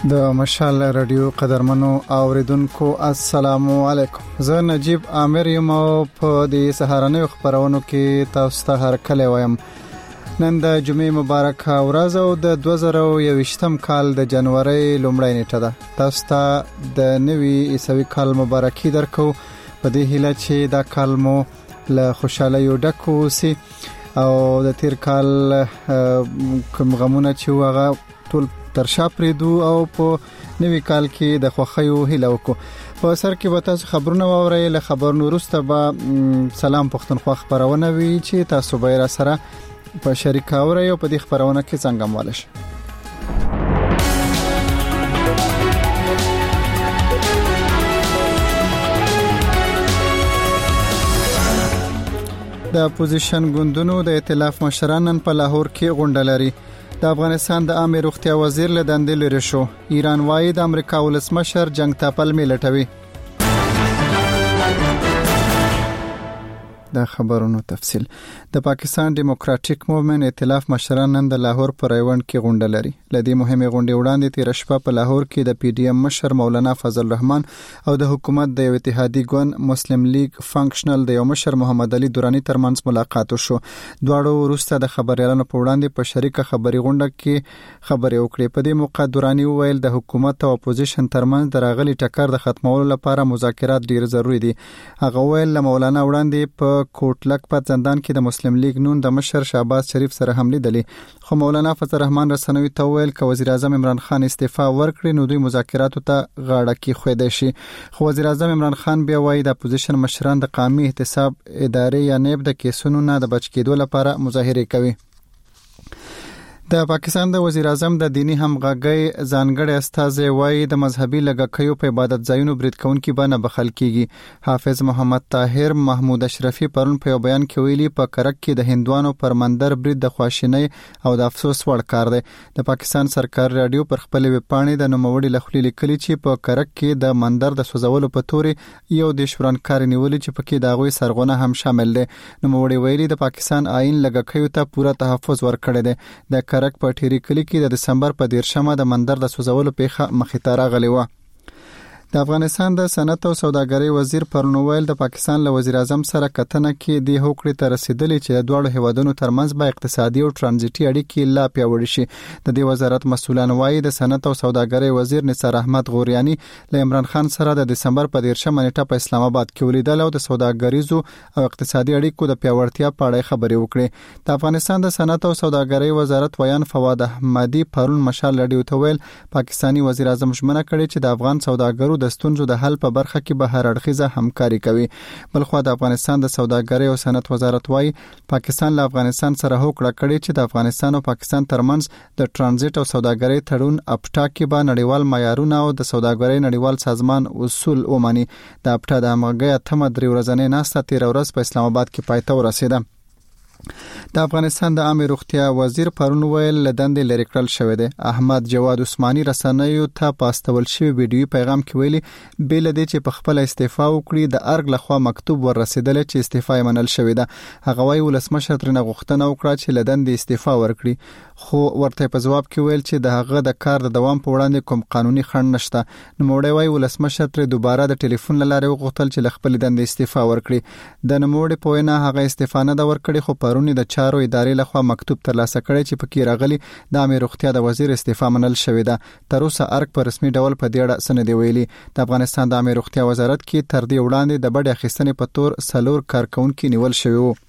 د مشال رادیو قدرمنو اوریدونکو السلام علیکم. زه نجیب عامر یم او په دې سهارنۍ خبرونو کې تاسو ته هرکلی وایم. نن د جمعې مبارکه ورځ او د 2021م کال د جنوري لومړۍ نیټه ده. تاسو ته د نوي عیسوي کال مبارکي درکو په دې هیله چې دا کال مو له خوشحالۍ ډک وي او د تیر کال کوم غمونه چې هغه ټول تر شا پریدو او په نوي کال کې د خوښیو هیله وکړو. په سر کې به تاسو خبرونه واورئ. له خبرونو وروسته به سلام پښتونخوا خبرونه وي چې تاسو به را سره په شریک اورئ او په دې خبرونه کې څنګه مواله شئ. د اپوزیشن ګوندونو د ائتلاف مشران نن په لاهور کې غونډه لري. د افغانستان د عامه روغتیا وزیر له دندې لري شو. ایران وايي د امریکا ولسمشر جنگ ته پلمې لټوي. د خبرونو تفصیل. د پاکستان ډیموکراټیک موومنت ائتلاف مشران نن د لاهور پر ایوند کې غونډه لري. لدې مهمه غونډه وړاندې تیر شپه په لاهور کې د پی ډی ایم مشر مولانا فضل الرحمن او د حکومت د اتحادی ګوند مسلم لیگ فنکشنل د یو مشر محمد علي دورانی ترمنځ ملاقات وشو. دواړو وروسته د خبريالانو په وړاندې په شریکه خبري غونډه کې خبري وکړې. په دې موقع دورانی وویل د حکومت او اپوزیشن ترمنځ د راغلي ټکر د ختمولو لپاره مذاکرات ډیر ضروری دي. هغه ویل مولانا وړاندې په کوټلک په زندان کې د مسلم لیگ نون د مشر شهباز شریف سره هم لیدلی. خو مولانا فضل الرحمن رسنوي ته ویل ک وزیر اعظم عمران خان استعفا ورکړي نو دوی مذاکراتو ته غاړه کې خویدای شي. خو وزیر اعظم عمران خان بیا وایي د اپوزیشن مشران د قومي احتساب ادارې یا نیب د کیسونو نه د بچ کېدو لپاره مظاهره کوي. د پاکستان د وزیر اعظم د دینی همغږي ځانګړي استازي وایي د مذهبي لګښیو په عبادت ځایونو برید کوونکي باندې بخل کیږي. حافظ محمد طاهر محمود اشرفي پرون په بیان کې ویلي په کرک کې د هندوانو پر مندر برید د خواشینۍ او د افسوس وړ کار دی. د پاکستان سرکار رادیو پر خپل ویب پاڼې د نوموړي لخوا لیکلي چې په کرک کې د مندر د سوځولو په توري یو د شورانکار نیولې چې پکې د غوي سرغونه هم شامل دي. نوموړي ویلي د پاکستان آئین لګښیو ته پوره تحفظ ورکړی دی. د کرک په ټيري کلی کې د دسمبر په 13مه د مندر د سوځولو پیښه مخې ته راغلی و. د افغانستان د صنعت او سوداګرۍ وزیر پرون ویل د پاکستان له وزیر اعظم سره کتنه کې د هوکړې ته رسیدلی چې د دوه هیوادونو ترمنځ به اقتصادي او ترانزیتي اړیکې لا پیاوړې شي. د دې وزارت مسؤلان وایي د صنعت او سوداګرۍ وزیر نثار احمد غوریانی له عمران خان سره د دسمبر په 13مه نیټه په اسلام آباد کې ولیدل او د سوداګریزو او اقتصادي اړیکو د پیاوړتیا په اړه خبرې وکړې. د افغانستان د صنعت او سوداګرۍ وزارت ویان فواد احمدی پرون مشال رادیو ته ویل پاکستانی وزیر اعظم ژمنه کړې چې د افغان سوداګرو د ستونزو د حل په برخه کې به هر اړخیزه همکاري کوي. بلخو د افغانستان د سوداګرۍ او صنعت وزارت وايي پاکستان له افغانستان سره هوکړه کړې چې د افغانستان او پاکستان ترمنځ د ترانزیت او سوداګرۍ تړون اپټا کې به نړیوال معیارونه او د سوداګرۍ نړیوال سازمان اصول ومني. د اپټا د همغږۍ اتمه درې ورځې ناسته تیر ورځ په اسلام آباد کې پای ته ورسیده. د افغانستان د عامه روغتیا وزیر پرون ویل لدندې لری کړل شوې ده. احمد جواد عثماني رسنیو ته پاستول شوی ویډیو پیغام کې ویلي بل دې چې په خپل استعفا وکړي د ارګ لخوا مکتوب ور رسیدل چې استعفا یې منل شوې ده. هغه وايي ولسمشر ترنه غوښتنه وکړه چې لدندې استعفا ورکړي خو ورته په جواب کې ویل چې د هغه د کار د دوام په وړاندې کوم قانوني خنډ نشته. نو موړی وايي ولسمشر تر دوباره د ټلیفون لاره وغوښتل چې خپل دندې استعفا ورکړي. د نوموړي په وینا هغه استعفا نه دا ورکړي خو پرونی د چارو ادارې لخوا مکتوب ترلاسه کړی چې پکې راغلي د عامه روغتیا د وزیر استعفا منل شوې ده. تر اوسه ارګ په رسمي ډول په دې اړه سند ویلي. د افغانستان د عامه روغتیا وزارت کې تر دې وړاندې د بډې اخیستنې په تور سلور کارکونکو نیول شوی وو.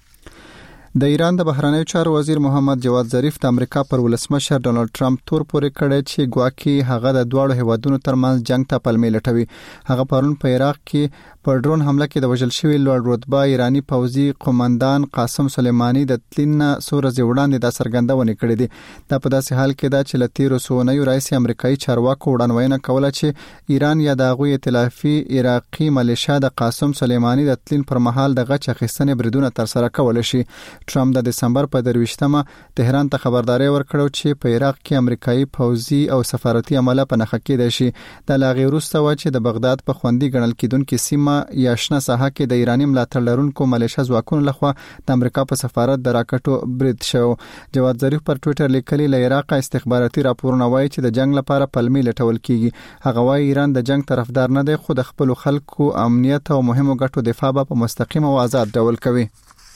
د ایران د بهرنیو چارو وزیر محمد جواد ظریف د امریکا پر ولسمشر ډونالد ټرمپ تور پورې کړی چې ګواکې هغه د دوه هیوادونو ترمنځ جنگ ته پلمې لټوي. هغه پرون په عراق کې په ډرون حمله کې د وژل شوی لوړ رتبه ایرانی پوځي قومندان قاسم سلیمانی د تلین سورز وړاندې د سرګندونه کړې دي. دا په داسې حال کې دا چې لتیرو سونیو رئیس امریکایي چارواکو وړاندوینه کوله چې ایران یا د غوي ائتلافي عراقي ملیشیا د قاسم سلیمانی د تلین پر مهال د غچ اخیستنې بریدونه تر سره کول شي. ټرمپ د دسمبر په 23مه تهران ته خبرداري ورکړو چې په عراق کې امریکایي پوځي او سفارتي عمله په نخښه کې دي شي. د لاغي وروسته و چې د بغداد په خوندي ګڼل کېدونکو سیمه یا شنه ساحه کې د ایرانی ملاتړ لرونکو ملیشه ځواکونو لخوا د امریکا په سفارت د راکټو برید شو. جواد ظریف پر ټوئیټر لیکلی له عراق استخباراتي راپورونه وایي چې د جنگ لپاره پلمې لټول کیږي. هغه وایي ایران د جنگ طرفدار نه دی خو د خپل خلکو امنیت او مهمو ګټو دفاع په مستقیم او آزاد ډول کوي.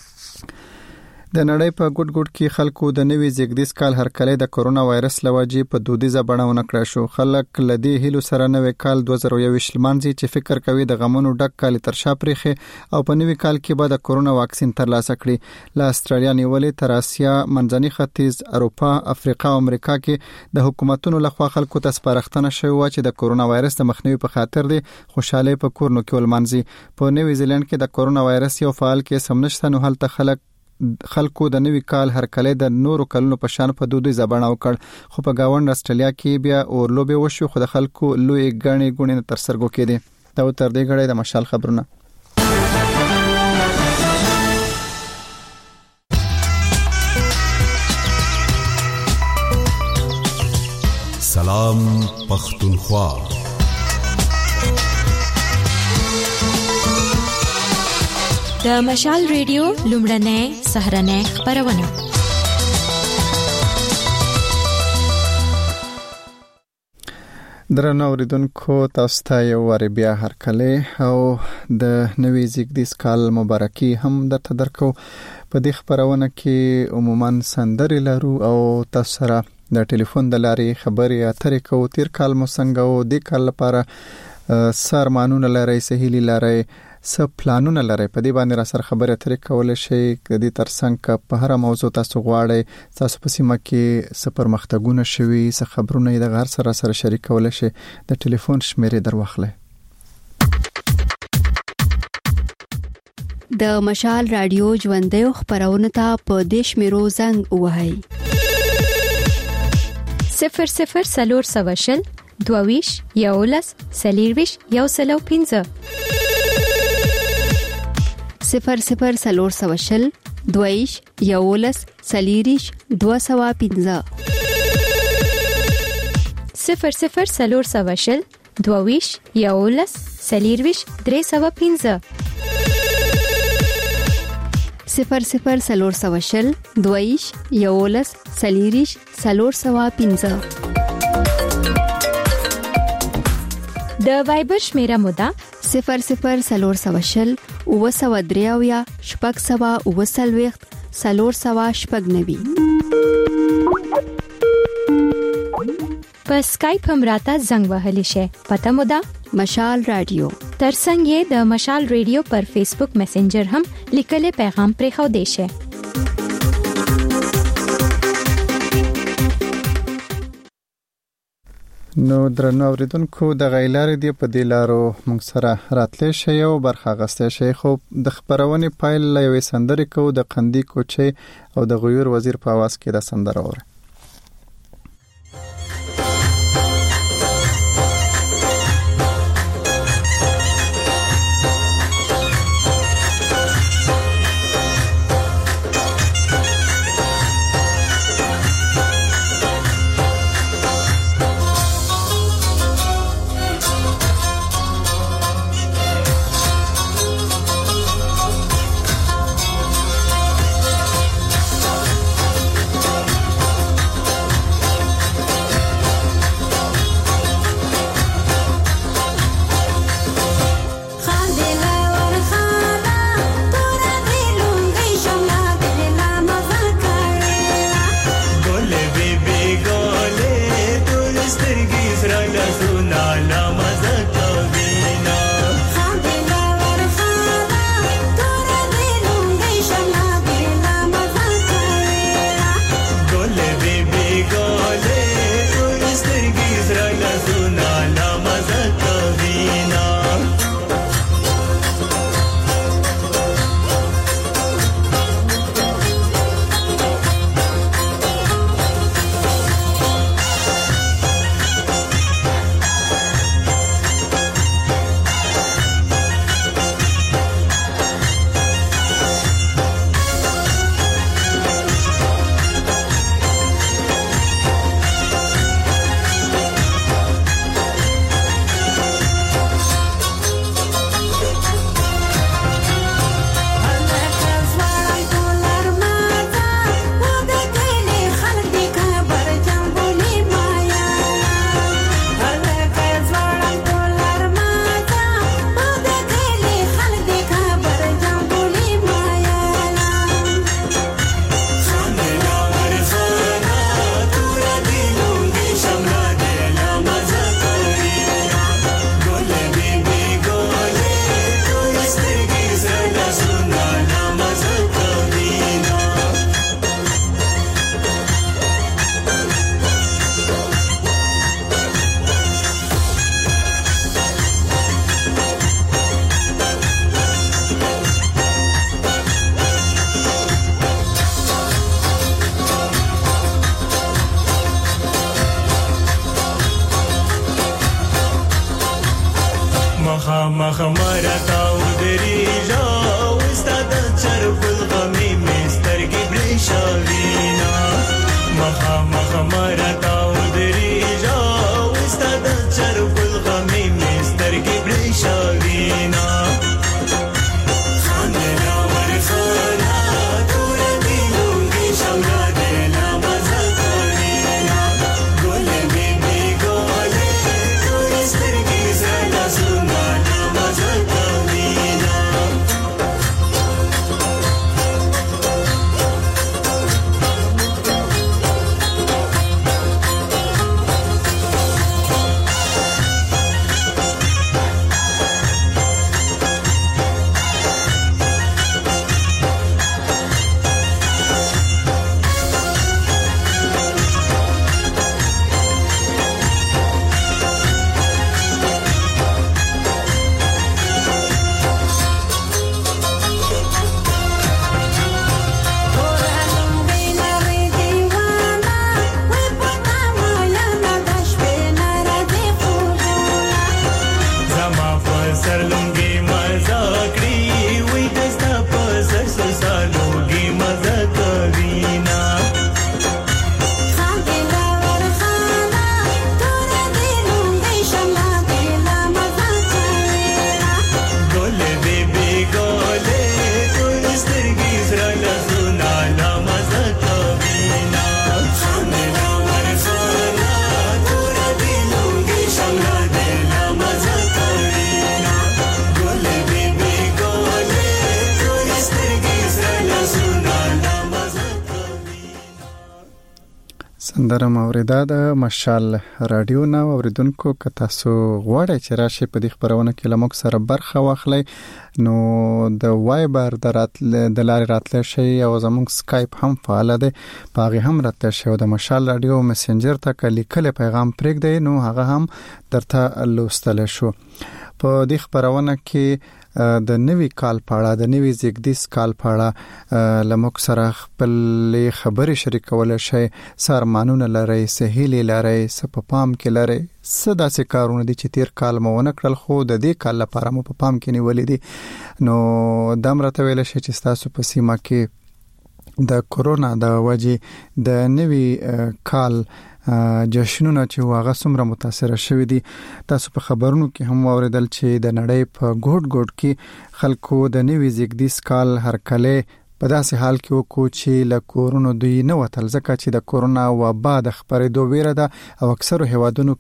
د نړۍ په ګډ ګډ کې خلکو د نوي زیږدیز کال هرکلی د کرونا وایرس لوجې په دودیزه بڼه ونکړه شو. خلک لدی هیلو سره نوې کال 2021 لمانځي چې فکر کوي د غمونو ډک کال تر شا پرېخي او په نوي کال کې به د کرونا واکسین ترلاسه کړي. له استرالیا نیولې تر اسیا، منځني ختیځ، اروپا، افریقا او امریکا کې د حکومتونو لخوا خلکو ته سپارښتنه شوې و چې د کرونا وایرس د مخنیوي په خاطر د خوشاله په کورونو کې ولمانځي. په نیوزی لند کې د کرونا وایرس یو فعال کیس هم نشته، نو هلته خلکو د نوي کال هرکلی د نورو کلونو په شان په دودیزه بڼه وکړ. خو په گاوند استرالیا کې بیا اورلوبې وشو خو د خلکو لوی غني ګونې تر سرګو کېدي. دا تر دې غړې د مشال خبرونه. سلام پختونخوا. د مشال ریډیو لومړنۍ سهرنۍ خبرونه. درنو اوریدونکو، تاسو ته یو واری بیا هرکلی او د نوي زیږدیز کال مبارکي هم درته درکو. په دې خبرونه کې عموما سندرې لرو او تاسو سره د ټلیفون د لارې خبرې اترې کوو. تیر کال مو څنګه و، د کال لپاره سرمانونه لري، سهیلی لري، څه پلانونه لري، په دې باندې را سره خبرې اترې کولای شئ. د دې ترڅنګ په هر موضوع تاسو غواړئ، تاسو په سیمه کې څه پرمختګونه شوي، څه خبرونه د غیر سره شریک کولای شئ. د ټلیفون شمیرې دروخله. د مشال رادیو ژوندۍ خبرونه ته په دیش میرو زنګ وهاي 00 سلور سواشل دوویش یولس سلیرویش یوسلو 15 00 سلور سواشل دویش یولس سلیریش 215 00 سلور سواشل دوویش یولس سلیرویش 315 00 سلور سواشل دویش یولس سلیریش 315 د وایبر شمیره مودا 00 سلور سواشل او سو دریاویا شپږ سوا او سلويخت سلور سوا شپږ نوي. په سکایپ هم راته زنګ وهلی شي. پته مودا مشال رادیو. ترڅنګ یې د مشال ریډیو پر فیسبوک میسنجر هم لیکل پیغام پرې خو دی شي. نو درنو اوریدونکو، د غیلارې دی په دلارو موږ سره راتلې شي او برخه غسته شي. خو د خبرونه پایل یوې سندرې کو د قندی کوچي او د غیور وزیر په आवाज کې د سندره وره. مخامخ مرتا ودریجا وستاد چرپ الغمی مسترگی بریشاوینا مخامخ مرتا ودریجا وستاد چرپ الغمی مسترگی بریشاوینا خاندنا ورخانا دور دیلونگی شمرا دینا مزاکاوینا گل بی گوله دور سترگی زرنا سومانا مزاکاوینا سندرم اوریدا د مشال رادیو نو اوریدونکو که تاسو غواړئ چې راشي په دې خبرونه کې لموږ سره برخه واخلئ نو د وایبر د لارې راتللی شي او زموږ سکایپ هم فعال دی په هغې هم راتللی شي او د مشال رادیو مسنجر ته که لیکلی پیغام پرېږدئ نو هغه هم درته لوستلی شو. په دې خبرونه کې د نوی کال پاړه د نوی زیږدیز کال پاړه لموږ سره خپل خبرې شریکول شي سارمانونه لري سهیلې لري سپپام کې لري صدا سه کارونه دي چې تیر کال مو ونه کړل خو د دې کال لپاره مو په پام کې نیولې دي نو دم راته ویل شي چې تاسو په سیمه کې د کورونا د وجې د نوی کال جشنونه چې واغه سمره متاثر شوی دي تاسو په خبرونو کې هم اوریدل چې د نړۍ په ګوټ ګوټ کې خلکو د نوی زیږدیز کال هرکله په داسې حال کې وکړو چې له کورونا دوی نه وتل ځکه چې د کورونا وبا د خپرېدو ویره ده او اکثرو هیوادونو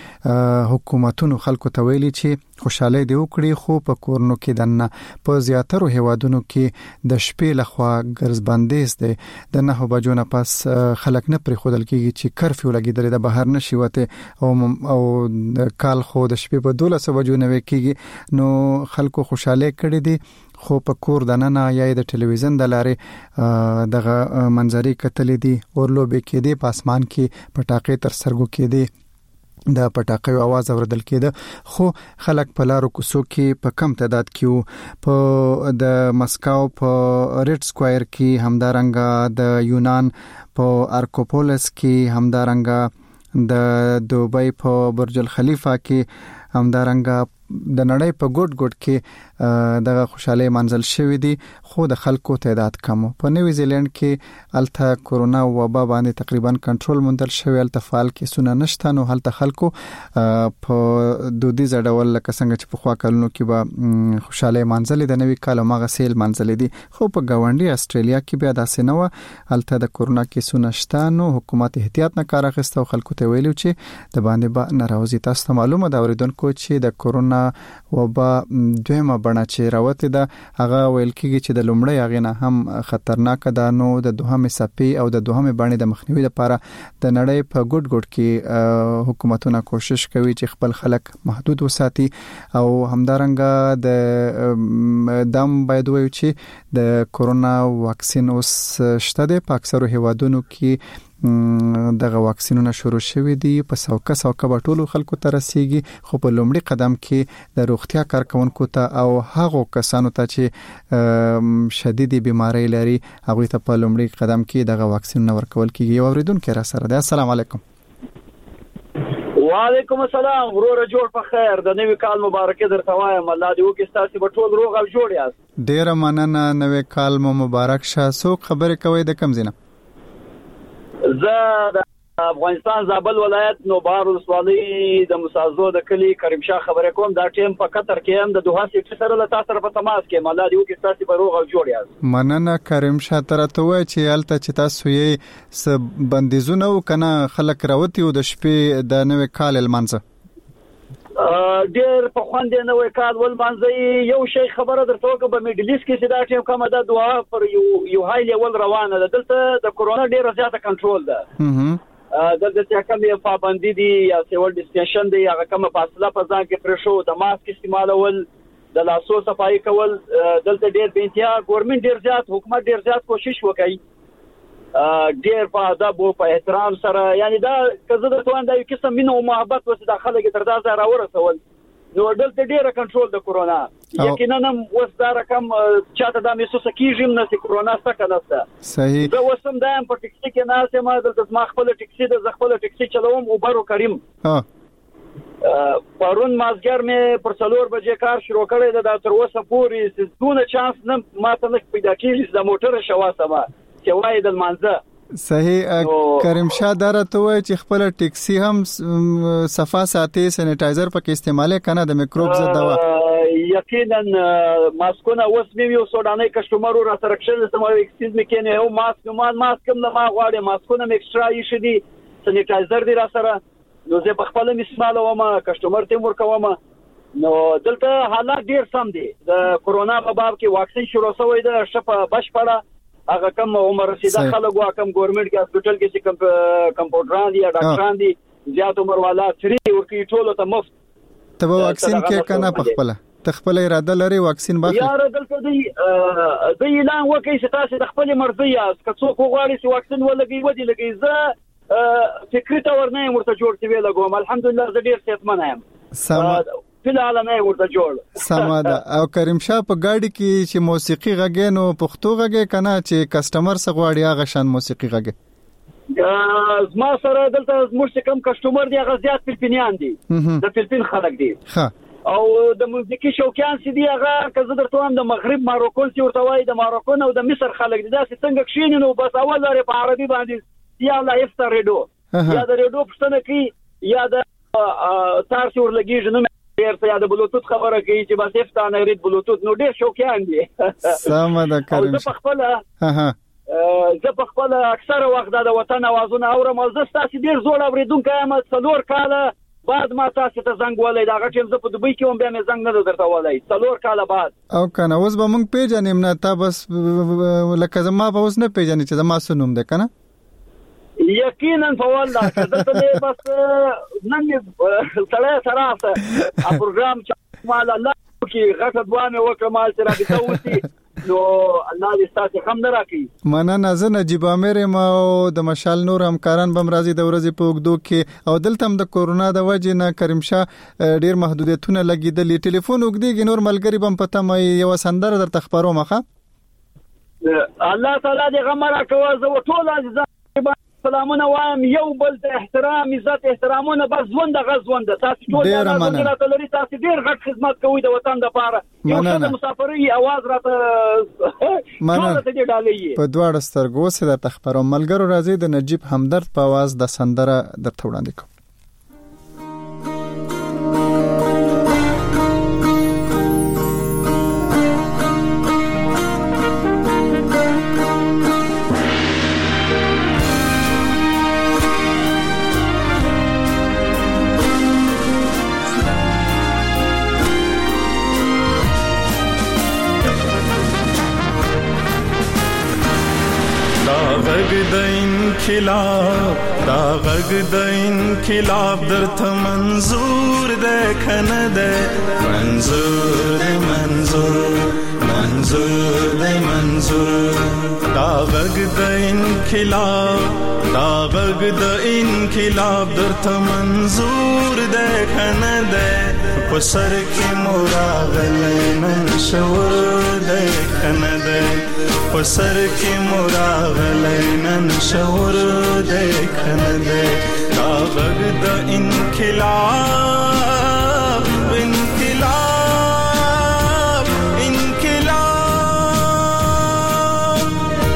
کې حکومتونو خلکو ته ویلي چې خوشاله دی وکړي خو په کورونا کې دنه په زیاترو هیوادونو کې د شپې لخوا ګرځ بندیز دی د 9 بجو نه پس خلک نه پرې خودل کېږي چې کرفیو لګیدل د بهر نشي وته او کال خو د شپې په 12 بجو نه کېږي نو خلکو خوشاله کړي دي خو په کور دننه یا د ټلویزیون د لارې دغه منظرې کتلې دي اورلوبې کې دي په اسمان کې پټاقې تر سرګو کې دي د پټاقې आवाज اوریدل کېده خو خلک په لارو کوڅو کې په کم تعداد کې په د مسکو په ریډ سکوائر کې همدارنګه د یونان په ارکوپولس کې همدارنګه د دوبۍ په برج الخلیفه کې همدارنګه د نړۍ په ګوټ ګوټ کې دغه خوشاله منزل شوی دي خو د خلکو تعداد کم په نیوزی زیلند کې الته کورونا وبا باندې تقریبا کنټرول موندل شوی الته فعال کیسونه نشته نو هلته خلکو په دودیز ډول لکه څنګه چې په خوا کلونو کې به خوشاله منزل د نوی کال مغه سیل منزل دي خو په گاونډي استرالیا کې بیا داسې نه و الته د کورونا کیسونه شته نو حکومت احتیاط نه کار اخیسته او خلکو ته ویلو چې د باندې به ناراضي تاسو معلومه دا اوریدونکو چې د کورونا وبا دویمه بڼه چې راوته ده هغه ویل کېږي چې د لومړی هغه نه هم خطرناک ده نو د دوهمې سپي او د دوهمې بڼې د مخنیوي لپاره د نړۍ په ګډ ګډ کې حکومتونه کوشش کوي چې خپل خلک محدود وساتي او همدارنګه د دم باید وایي چې د کورونا واکسین اوس شته د اکثرو هیوادونو کې دغه واکسینونه شروع شوي دي په څوکه به ټولو خلکو ته رسیږي خو په لومړي قدم کې د روغتیا کارکونکو ته او هغو کسانو ته چې شدیدي بیماری لري هغه ته په لومړي قدم کې دغه واکسینونه ورکول کیږي. اوریدونکو را سره ده السلام علیکم. وعلیکم السلام ورور جوړ په خیر د نوې کال مبارکي درته وایم الله دې وکړي تاسو به ټول روغ او جوړ یاست. ډیره مننه نوې کال مو مبارک شه. څوک خبرې کوي د کوم ځای نه؟ زه د افغانستان زابل ولایت نوبار ولسوالۍ د مسازو د کلی کریم شاه خبرې کوم. دا ټیم په قطر کې هم د دوحه سیټ سره له تاسو سره په تماس کې الله دې وکړي تاسو به روغ او جوړ یاست. مننه کریم شاه ترته وای چې الته چې تاسو یې س بندیزونه وکنه خلک راوتی او د شپې د نوې کال المنځه ډیر په خوند نوې کال ولمنځي. یو شی خبره درته کوم په میډلیس کې چې دا ټیم کومه د دعا پر یو های لیول روانه ده. دلته د کورونا ډیره زیاته کنټرول ده. دلته چې کومه پابندي دي یا سیول ډیسټنشن دی هغه کومه فاصله په ځان کې پرې شو د ماسک استعمالول د لاسو صفایي کول دلته ډیر به انتها ګورنمنت ډیر زیات حکومت ډیر زیات کوشش وکړي ډیر په ادب او په احترام سره یعنی دا کزه د توان د یو قسم مینه او محبت وسه د خلک تر دا ځای راورسول نو دلته ډیره کنټرول د کورونا یقینا هم وس دا رقم چاته د محسوس کیږم نه چې کورونا څخه نشته. صحیح. زه وسم دایم په ټیکسي کې ناسه ما دلته ما خپل ټیکسي د خپل ټیکسي چلوم او برو کریم. پرون مازګر مې پر 4 بجې کار شروع کړی د تر اوسه پورې دونه چانس نه ماته نه پیدا کیږي د موټر شواسه ما چې وای د منځه. صحیح. کریم شاه درته وای چې خپل ټیکسي هم صفا ساتي سینیټایزر پکې استعمال کنه د میکروب ضد دوا. یقینا ماسکونه اوس مې یو سوداني کسٹمر را سره کښل سم ایکسکیوز می کنه او ماسک هم ما غواړم ماسکونه مې ایکسترا یې شدي سینیټایزر دی را سره نو زه په خپل استعمال وم کسٹمر ته ورکوم. نو دلته حالات ډیر سم دي. د کورونا په باب کې واکسین شروع شوی دی شپه بشپړه هغه کم عمر رسیده خلک وا کم ګورنمنت کې هسپتال کې چې کمپاوډران دي یا ډاکټران دي زیات عمر والا فری ورکی ټول ته مفت ته واکسین کې کنه په خپل تخپل اراده لري واکسین باخلي. یار دلته دی اعلان وکړي چې تاسو د خپل مرضی یاست که څوک غواړي چې واکسین ولګي ودی لګي. زه فکری ته ورنه ورته جوړ شوی لګوم الحمدلله زه ډیر صحتمند یم. فل عالمه ورته جوړ سماده. او کریم شاه په گاډي کې چې موسیقي غږی نو پښتو غږی کنه چې کسٹمر څنګه غواړي هغه شان موسیقي غږی زما سره دلته زموږ کم کسٹمر دی هغه زیات فلپینیان دي د فلپین خلک دي او د موسیقي شوقیان سي دي هغه کزه درته هم د مغرب ماروکون سي ورته وای د ماروکون او د مصر خلک دي دا څنګه کښینې نو بس اول لري په عربي باندې یا لا افطر ریډو یا د ریډو پښتنه کی یا د تاسو ورلګیږي نو ډیر یا د بلوتوث خبره کوي چې بس افتانه رید بلوتوث نو ډیر شوقیان دي. سمه کریم زه په خپل اکثره وخت د وطن اوازونه اورم او زه تاسو ډیر زوړ اوریدونکو یم 4 کاله بعد ما تاسو ته زنګ ولای دا غټم زه په دوبۍ کې هم بیا مې زنګ نه درته ولای 4 کاله بعد او کنه اوس به مونږ پیژنیم نه تا بس لکه زما به اوس نه پیژنې چې زما سنوم ده کنه یقینا په والله کله بس نن سره سره پروګرام چې مال الله کې غټ دوانه وکمال سره به توتی نو الله دې تاسو هم دراکې. مننه. زه نجیب امیر ما او د مشال نور همکاران بم راځي د ورځې په وګدو کې او دلته هم د کورونا د وجې نه کریم شاه ډیر محدودیتونه لګیدلې. ټلیفون وګديږي نور ملګری بم پته مې یو سندره در تخبرو مخه الله تعالی دې غمره کوي. زه ټول عزیزان سلامونه وایم یو بل ته احترام عزت احترامونه بس ژوند غزوند تاسو ټول راته لري تاسو ډیر غټ خدمت کوئ د وطن لپاره یو څه مسافرۍ आवाज راته ټول ته ډالې په دواړه سترګو سره د تخبرو ملګرو راځي د نجیب همدرد په आवाज د سندره درته وړاندې کوم. دا غږ د انقلاب درته منظور ده کنه ده منظور ده منظور ده منظور دا غږ د انقلاب درته منظور ده کنه ده پسر کې مراغلی نن شور دی کنه دی پسر کې مراغلی نن شور دی کنه دی دا غږ د انقلاب انقلاب انقلاب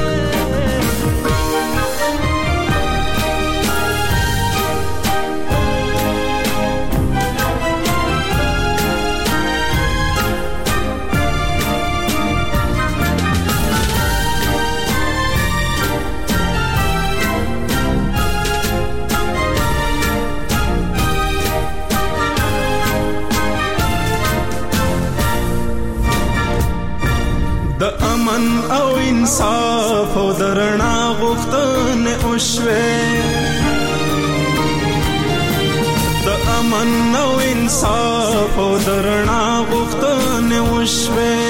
د امن او انصاف او درنا غوښتنې وشوې د امن او انصاف او درنا غوښتنې وشوې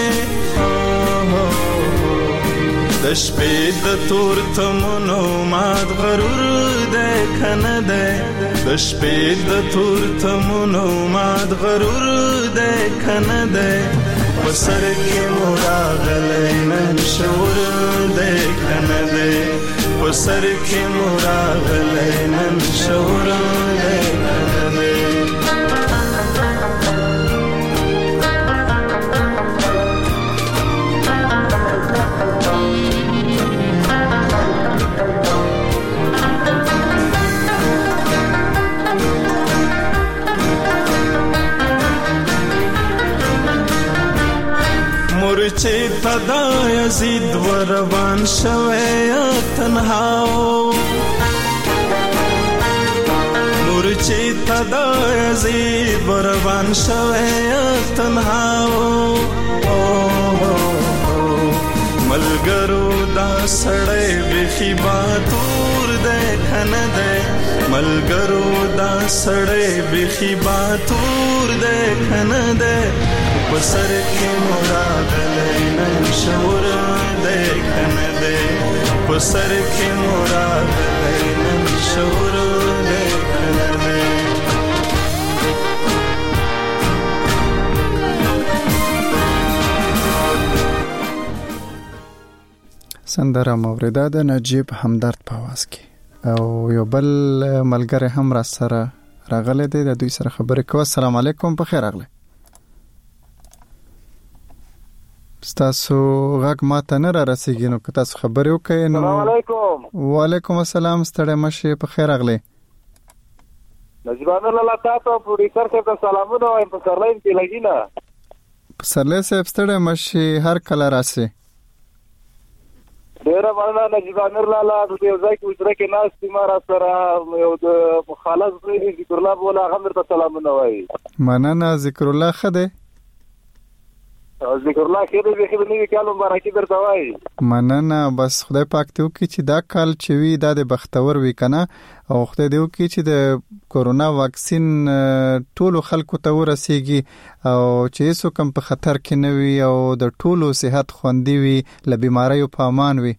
د شپې د تور تمنو مات غرور دی کنه دی د شپې د تور تمنو مات غرور دی کنه دی پسر کې مراغلی نن شور دی کنه دی پسر کې مراغلی نن شور دی کنه دی چې تدا یزید وروان شوی تنهاو نور چې تدا یزید وروان شوی تنهاو ملګرو دا سړی بیخي باتور دی کنه دی ملګرو دا سړی بیخي باتور دی کنه دی پسر کې مراغلی نن شور دی کنه دی پسر کې مراغلی نن شور دی کنه دی سندره موریده د نجیب همدرد په आवाज کې او یو بل ملګری هم را سره راغلی دی د دوی سره خبرې کوو. السلام علیکم، په خیر راغلی. ستاسو غږ ماته نه را رسیږي نو که تاسو خبرې وکړئ نو. السلام علیکم. وعلیکم السلام، ستړی مشې، په خیر راغلی. نجیب الله تاسو پروډوسر صاحب ته سلامونه وایم په سرلاین کې لګینا. پسرلی صاحب ستړی مشې، هر کله راسي. ډیره مننه نجیب الله د یو ځای کې وسره کې ناس ما را سره یو د خالص ذکر الله بوله هغه مرته سلامونه وایي. مننه. ذکر الله خده ذکر الله خیر دې خیر نوی کال مبارکي درته وایي. مننه. بس خدای پاک ته وکړي چې دا کال چې وي دا د بختور وي کنه او خدای دې وکړي چې د کورونا واکسین ټولو خلکو ته ورسیږي او چې هیڅ کم په خطر کې نه وي او د ټولو صحت خوندي وي، له بیماریو په امان وي.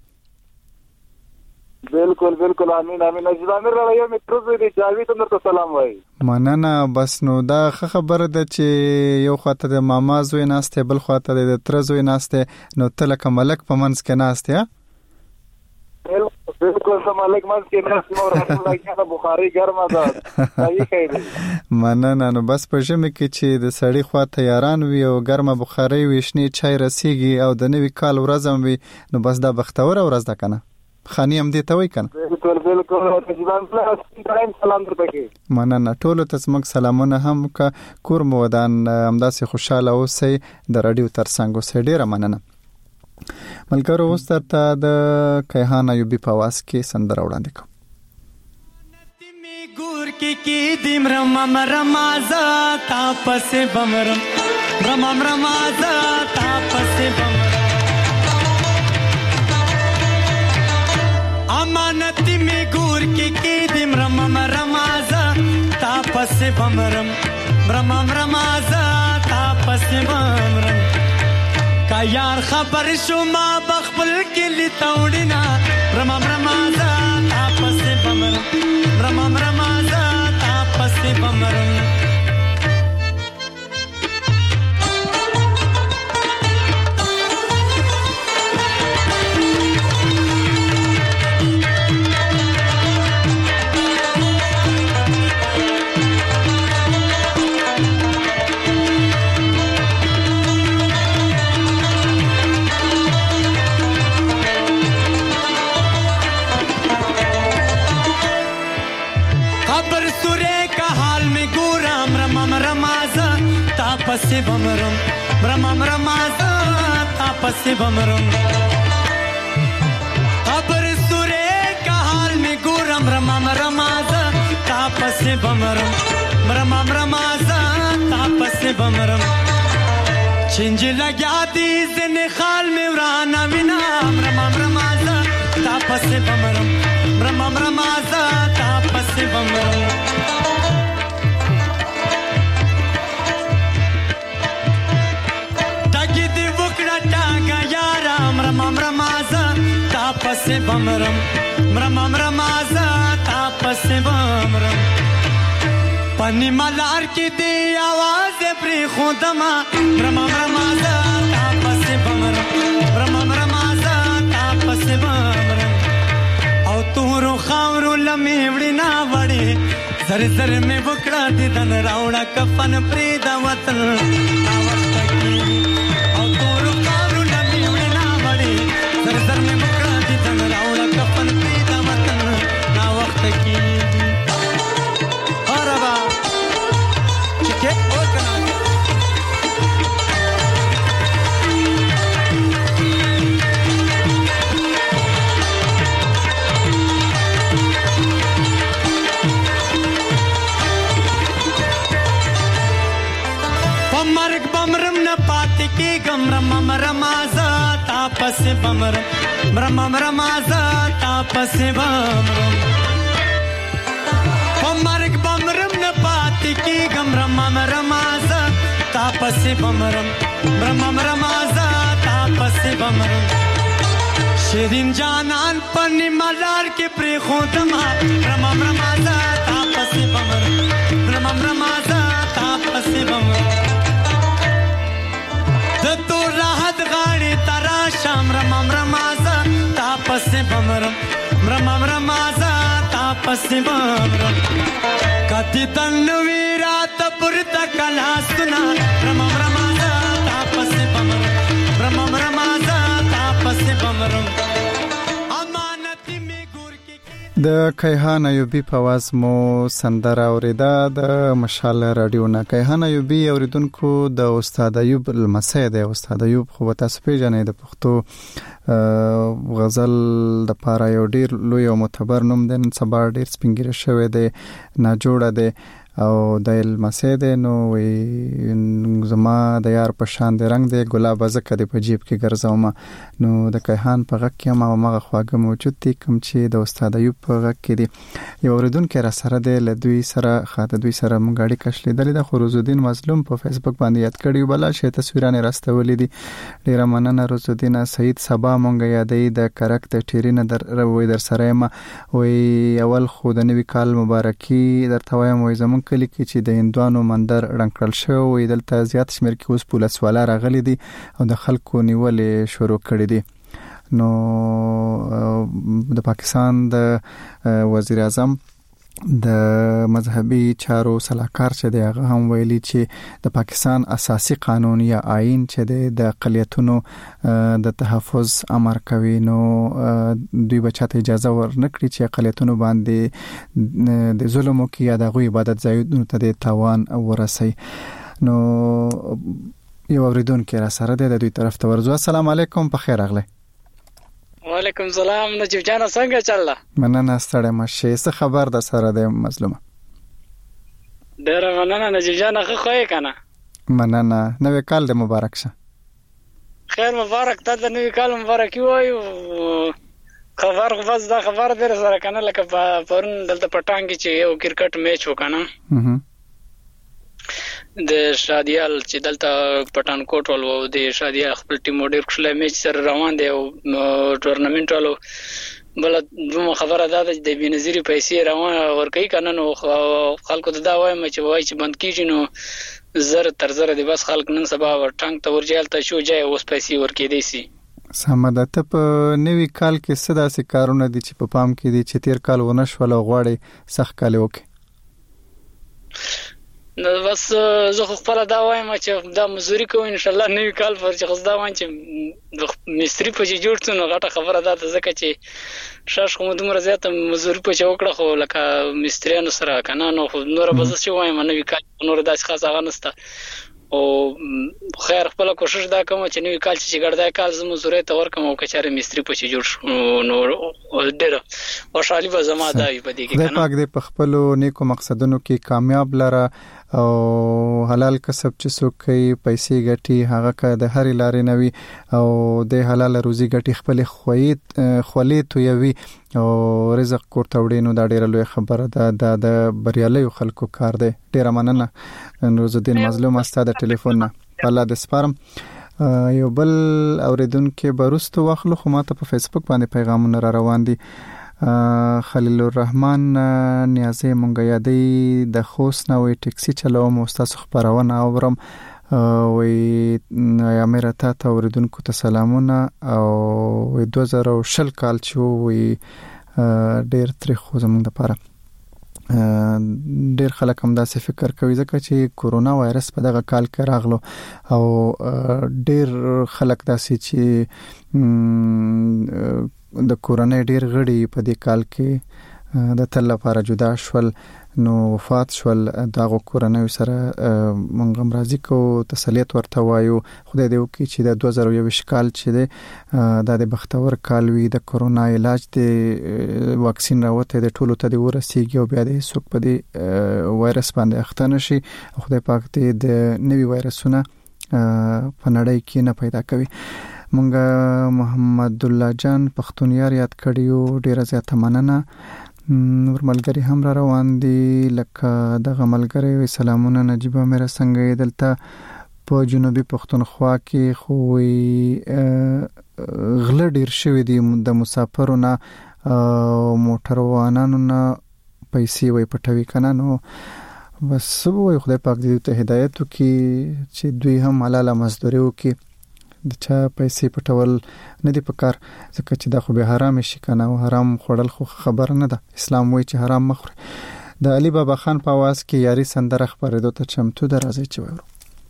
بالکل بالکل امين امين. نجیب الله یو متروز دې جاوید درته سلام وایي. مننه. بس نو دا خبره ده چې یو خواته د ماما زوی ناشته بل خواته د تر زوی ناشته نو تلک ملک په منځ کې ناشته. بالکل سم ملک منځ کې ناشته مو رحم الله کې بخاری ګرمه ده. صحیح خیر. مننه. نو بس په ژمي کې چې د سړی خواته یاران وي او ګرمه بخاری وي، شنی چای رسیږي او د نوي کال ورځ هم وي، نو بس دا بختور ورځ ده کنه. خانی هم دې ته وای کنه. بالکل بالکل. نجیب الله سلام درته کې. مننه. ټولو ته زموږ سلامونه هم کا کور مو ودان همداسې خوشاله اوسئ، د رادیو ترڅنګ اوسئ. ډیره مننه. ملګرو اوس ته د کیهان ایوبی په आवाज کې سندره وړاندې کوم. ګور کې دیم رمم رمازا تاپس بمرم رمم رمازا تاپس بمرم امانتی می ګور کې دیم رمم رمازا تاپس بمرم رمم رمازا تاپس بمرم کا یار خبر شوما بخبل کې لتاوډینا رمم رمازا تاپس بمرم رمم رمازا تاپس بمرم پسې بمرم مرم مرم زه تا پسې بمرم خبر سورې کا حال می ګورم رم مرم زه تا پسې بمرم مرم مرم زه تا پسې بمرم چنج لګیا دي زنه خال می ورانه وینا مرم مرم زه تا پسې بمرم مرم مرم زه تا پسې بمرم پسې بمرم مرم مرم زه تا پسې بمرم پنی ملار کې دی आवाज پرې خودما مرم مرم زه تا پسې بمرم مرم مرم زه تا پسې بمرم او تورو خاورو لمې وړي نا وړي زر زر مې وکړه دي دن راوړه کفن پرې دا وطن نا وخت کې او تورو خاورو لمې وړي نا وړي زر زر مې وکړه راوړه کفن پرې دا وطن نا وخت کې هربا چکه او کنه پمرګ بمرم نه پاتې کې ګم رم مرم زه تا پسې بمرم مرم مرم زه تا پسې بمرم پمرګ بمرم نه پاتې کې ګم رم مرم زه تا پسې بمرم مرم مرم زه تا پسې بمرم شیرین جانان پنی ملار کې پرې خودما مرم مرم زه تا پسې بمرم مرم مرم زه تا پسې بمرم د تو راحت غاړي ترا شام رم مرم زه تا پسې بمرم مرم مرم زه تا پسې بمرم کتی تن ویرا ته پرته کلا سنا رم مرم زه تا پسې بمرم مرم مرم زه تا پسې بمرم امانتي می ګور کې د کیهان ایوبی په आवाज مو سندره اوریدا د مشال رادیو نه. کیهان ایوبی اوریدونکو د استاد ایوب المسی د استاد ایوب خو تاسو پیژنئ د پښتو غزل د پاره یو ډیر لوی او معتبر نوم دی. نن سبا ډیر سپینګری شوی دی نه جوړه دی او د المسی دی نو وی زما د یار په شان دی رنگ دی ګلاب زکه دی په جیب کې ګرځوم نو د کیهان په غک کې ما مغه خواږه موجود دي کوم چې د استاد ایوب په غک کې دی. یو اوریدونکو را سره دی له دوی سره خاطر دوی سره مونږ اړیکه کښلې د روزالدین مظلوم په فیسبوک باندې یاد کړی بل شي تصویرانه راستولې دي. ډیره مننه روزالدین. سعید صبا مونږ یادې د کرک د ټیرینه در سره ما وی اول خو د نوی کال مبارکي درته وایم وي زمون کلی کې چې د هندوانو مندر رنګړل شو وي دلته زیات شمیر کې اوس پولیس والا راغلي دي او د خلکو نیولې شروع کړي دي. نو د پاکستان د وزیر اعظم د مذهبي چارو صلاحکار چې هغه هم ویلي چې د پاکستان اساسي قانون یا آئین چې د اقلیتونو د تحفظ امر کوي نو دوی بچاته اجازه ورنکړي چې اقلیتونو باندې د ظلم او یا د غوی عبادت ځایونو ته د تاوان ورسي. نو یو اوریدونکو را سره د دوی طرف ته ورځو. السلام علیکم په خیر اغله. وعلیکم السلام نجیب جان څنګه چلله؟ مننه ستړی مشه. څه خبر ده سره د مظلومه؟ ډیره مننه نجیب جان ښه خوې کنه. مننه. نوې کال دې مبارک شه. خیر مبارک ته د نوې کال مبارکي وایو. خبر غوښ دا خبر در سره کنه لکه پرون دلته پټانګ چې یو کرکټ میچ وکنه د شادیال چې دلته پټانکوټ ول وو د شادیال خپل ټیم ډیر کښله میچ سره روان دی او ټورنمنت ولو بل دوه خبره ده د بنظیری پیسې روان ورکې کنه نو خلکو ته دا وایم چې بند کیږي نو زر تر زر دی بس خلک نن سبا ټانک ته ورجال ته شو جای اوس پیسې ورکې دي سي سمه ته په نوی کال کې صدا سي کارونه دي چې په پام کې دي چې تیر کال ونه شول غواړي سخت کال وکي نو بس زه خپل دا وایم چې دا مزوري کوم ان شاء الله نوی کال پر چې خصدا وان چې مستری په جوړ څو نو غټه خبره ده ځکه چې شاش کوم دومره زیاته مزوري په چوکړه خو لکه مستریانو سره کنه نو نور بس چې وایم نوی کال نور داس خاص هغه نسته او خیر خپل کوشش دا کوم چې نوې کال چې ګرځي کال زمو زوره ته ورکم او کچاره مستری په چې جوړ شو نو ډېر خوشالي به زما دای په دې کې کنه پاک دې په خپل نیکو مقصدونو کې کامیاب لره او حلال کسب چې څوک کوي پیسې ګټي هغه که د هر لارې نوي او د حلال روزي ګټي خپل خولې تو یوي او رزق کوته وړي نو دا ډیره لوی خبره ده د بریالي خلکو کار دی. ډیره مننه نوروز الدین مظلوم استاد ټلیفون نه الله د سپارم. یو بل اوریدونکو برستو واخلو خو ماته په فیسبوک باندې پیغامونه را روان دي. خلیل الرحمن نیازه مونږ یادې د خوست نه وي ټیکسي چلوم او تاسو خبرونه اورم وي یا مې راته ته اوریدونکو ته سلامونه او 2020 کال چې وي ډېر تاریخ زموږ لپاره ډېر خلک هم داسې فکر کوي ځکه چې کورونا وایرس په دغه کال کې راغلو او ډېر خلک داسې چې د کورنۍ ډېر غړي په دې کال کې د تل لپاره جدا شول نو وفات شول. دغه کورنۍ سره مونږ هم راضي کو تسلیت ورته وایو خدای دې وکړي چې د 2021 کال چې دی د بختور کال وي د کرونا علاج د واکسین راوته د ټولو ته د ورسیږي او بیا د څوک په دې وایرس باندې اخته نشي. خدای پاک دې د نوي وایرسونه په نړۍ کې نه پیدا کوي. مونږ محمد الله جان پختونیار یاد کړیو ډیره زیاته مننه. نور ملګری هم را روان دي لکه دغه ملګری سلامونه نجيبه مې څنګه دلته په جنوبي پښتونخوا کې خو غله ډیر شوی دي د مسافرونو موټر وانانو نه پیسې وي پټوي کنه نو بس وای خدای پاک دې ته هدایت وکړي چې دوی هم حلاله مزدوري وکړي د چا پیسې پټول نه دی پکار ځکه چې دا خو به حرام شي کنه او حرام خوړل خو خبر نه ده. اسلام وایي چې حرام مخوري. د علي بابا خان په आवाज کې یاري سندره خبرېدو ته چمتو درازي چې وایو.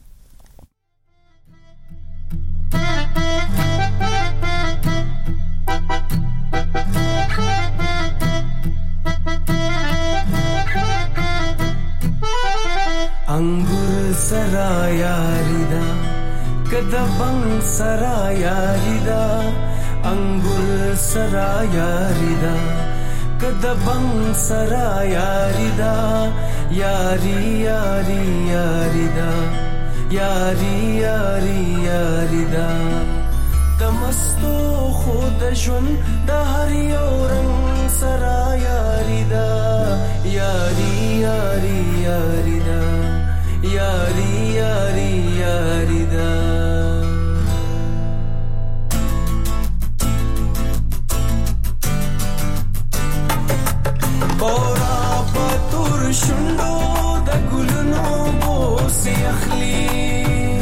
انګور سرا یاری دا کدبنګ سرا یاری دا انګور سرا یاری دا کدبنګ سرا یاری دا یاری یاری یاری دا یاری یاری یاری دا دمستو خود جون د هر یو رنگ سرا یاری دا یاری یاری یاری دا یاری یاری یاری دا بورا پتور شندو د ګلونو بوسي اخلي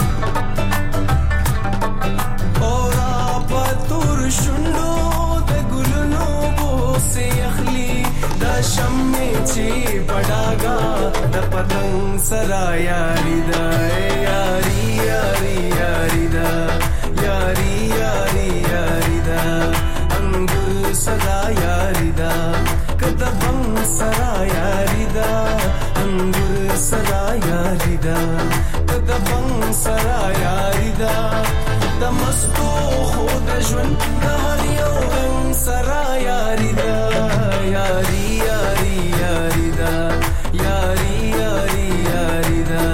بورا پتور شندو د ګلونو بوسي اخلي د شمع چې پډاګا د پتنګ سرا یاری دا یاری یاری یاری دا یاری یاری یاری دا انګور صدا یاری دا کدبنګ سرا یاری دا انګور صدا یاری دا کدبنګ سرا یاری دا د مستو خود ژوند د هر یو رنگ سرا یاری دا یاری یاری یاری دا یاری یاری یاری دا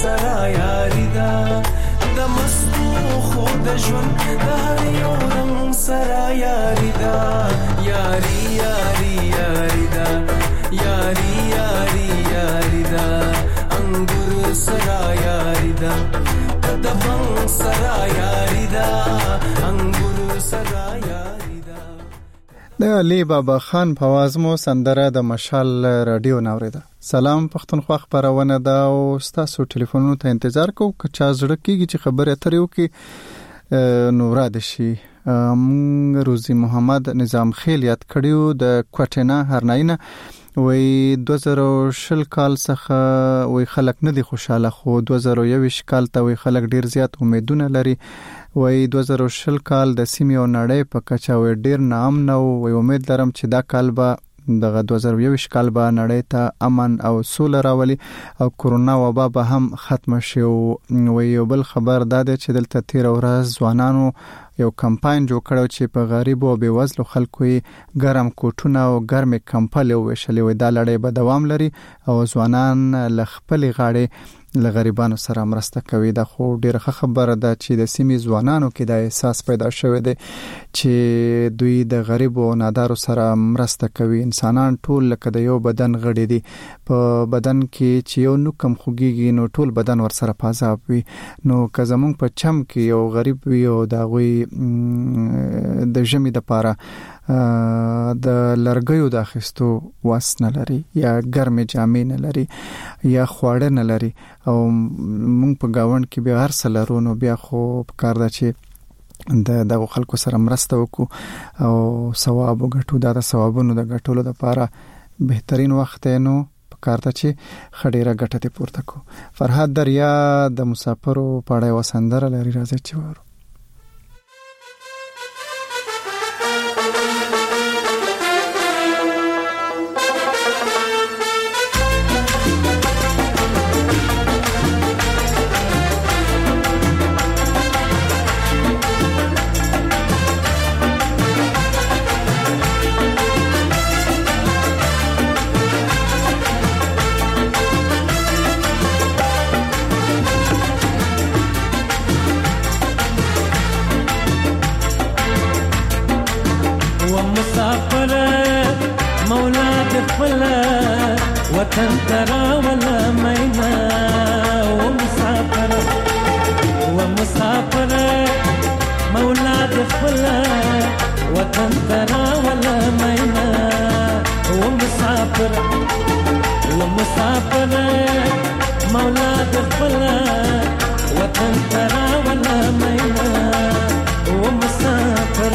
سرا یاری دا یاری یاری یاری دا یاری یاری یاری دا انګور سرا یاری دا تدبن سرا یاری دا انګور سرا یاری دا. د علي بابا خان په आवाज مو سندره د مشال رادیو ناوریده. سلام پښتونخوا خبرونه دا او تاسو ټلیفونونو ته انتظار کوو که چا زړه کیږي چې خبره اترې وکي نو را دي شي. روزي محمد نظام خیل یاد کړیو د کوټینا هرناینه وی 2020 کال څخه وی خلک نه دي خوشاله خو 2021 کال ته وی خلک ډیر زیات امیدونه لري. وی 2020 کال د سیمې او نړۍ په کچه وی ډیر نام نو وی امید لرم چې دا کال به دغه 2020 کال به نړۍ ته امن او سوله راولي او کورونا وبا به هم ختم شي. وی یو بل خبر دا دی چې دلته تیر ورځ ځوانانو یو کمپاین جوړ کړو چې په غریب او بیوزلو خلکو یې ګرم کوټونه او ګرمې کمپلې وشلې. وي دا لړۍ به دوام لري او ځوانان له خپلې غاړې له غریبانو سره مرسته کوي. دا خو ډیره خبره ده چې د سیمې ځوانانو کې د احساس پیدا شوی دی چې دوی د غریب او نادارو سره مرسته کوي. انسانان ټول لکه د یو بدن غړي دي. په بدن کې چې یو نوکم خوږیږي نو ټول بدن ور سره پازاب وي. نو که زمونږ په چم کې یو غریب وي او دا غوي د ژمي د پاره د لرګیو د اخیستو واس نه لري یا ګرمې جامې نه لري یا خواړه نه لري او موږ په گاوند کې به هر څه لرو نو بیا خو کار ده چې د خلکو سره مرسته وکړو او ثواب وګټو. دا د ثوابونو د ګټلو لپاره بهترین وخت نو کار ته چې خډيره ګټه ته پورته کو. فرهاد دریا د مسافرو پړای وسندره لري راځي چې وره وطن ترى ولا مينا ومسافر ومسافر مولاد خلا وطن ترى ولا مينا ومسافر ومسافر مولاد خلا وطن ترى ولا مينا ومسافر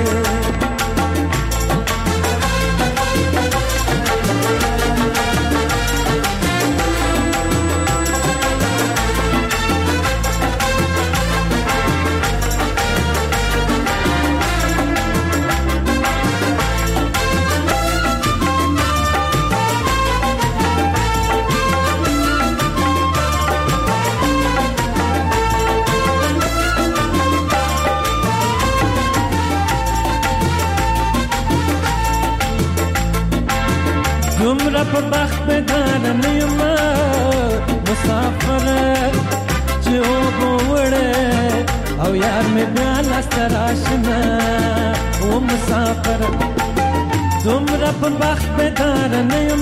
دومره په بخت بدان نیم مسافر چې وګوره او یار مې بیا لاستر آشنا و مسافر. دومره په بخت بدان نیم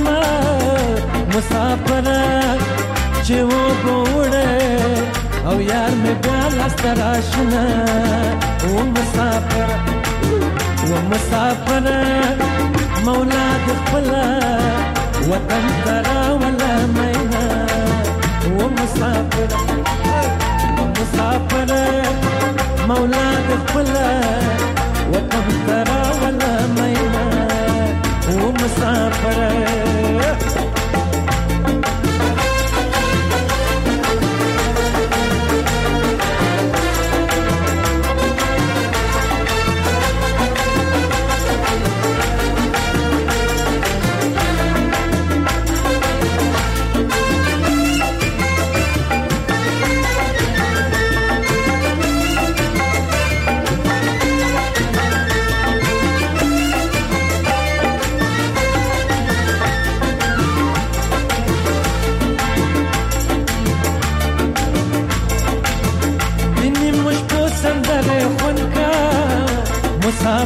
مسافر چې وګوره او یار مې بیا لاستر آشنا و مسافر. و مسافر مولاد خلا وطن ترى ولا مينا ومسافر ومسافر مولاد خلا وطن ترى ولا مينا ومسافر.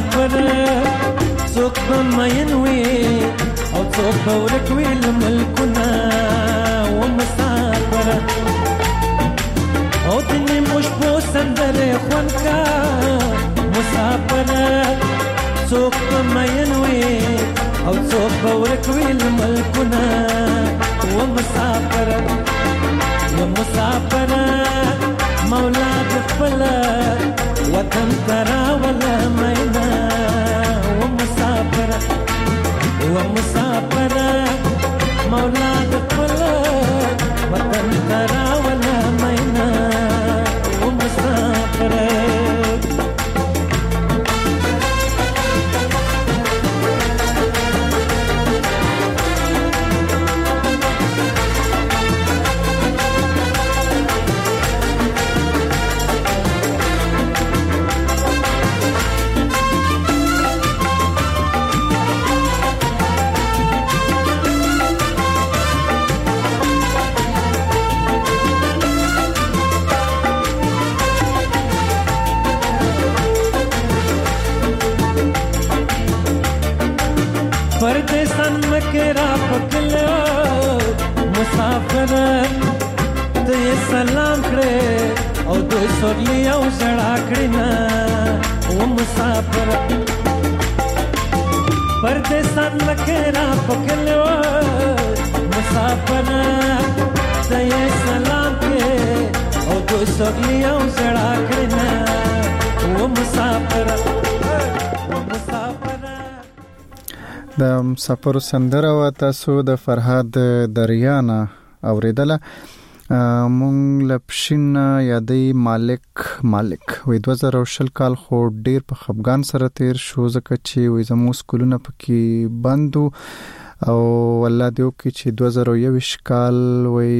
مسافر څوک به مین وي او څوک به ورک وي له ملکونه و مسافر او د نیمو شپو سندرې خوند کا مسافر څوک به مین وي او څوک به ورک وي له ملکونه و مسافر مولا د خپل وطن ترا ولا مینا و مسافر مولا د خپل وطن ترا ولا مینا و مسافر پردیسان مکرا پکلو مسافر ته سلام کړه او دوی سورلی او سړا کړینا او مسافر پردیسان مکرا پکلو مسافر ته سلام کړه او دوی سورلی او سړا کړینا او مسافر د مسافر سندره و تاسو د فرهاد دریانا اوریدله مونږ لپشین یادی مالک وې 2020 کال خو ډیر په خفګان سره تیر شو ځکه چې وې زموږ سکولونه پکې بندو او الله دې وکړي چې 2021 کال وې